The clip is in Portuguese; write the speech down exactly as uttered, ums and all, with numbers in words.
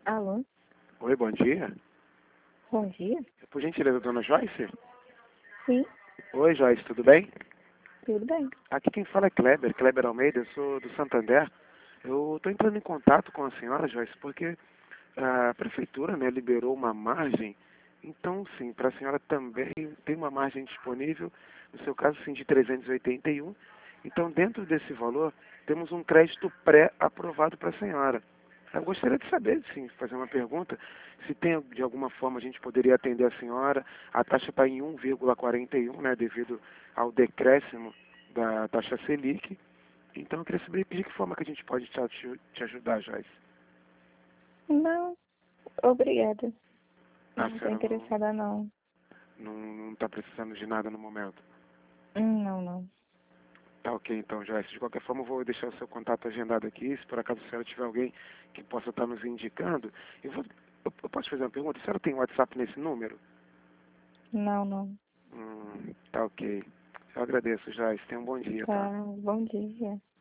Alô? Oi, bom dia. Bom dia? Por gentileza, dona Joyce? Sim, Oi, Joyce, tudo bem? tudo bem. Aqui quem fala é Kleber, Kleber Almeida, eu sou do Santander. Eu estou entrando em contato com a senhora, Joyce, porque a prefeitura, né, liberou uma margem. Então, sim, para a senhora também tem uma margem disponível, no seu caso, sim, de trezentos e oitenta e um. Então, dentro desse valor, temos um crédito pré-aprovado para a senhora. Eu gostaria de saber, sim, fazer uma pergunta, se tem, de alguma forma, a gente poderia atender a senhora. A taxa está em um vírgula quarenta e um, né, devido ao decréscimo da taxa Selic. Então, eu queria saber de que forma que a gente pode te, aju- te ajudar, Joyce. Não, obrigada. A Não estou senhora não interessada, não. não não está precisando de nada no momento. Hum, Não, não. Tá ok, então, Joyce. De qualquer forma, eu vou deixar o seu contato agendado aqui. Se por acaso a senhora tiver alguém que possa estar nos indicando, eu, vou, eu, eu posso fazer uma pergunta? A senhora tem WhatsApp nesse número? Não, não. Hum, tá ok. Eu agradeço, Joyce. Tenha um bom dia, tá? Tá, bom dia.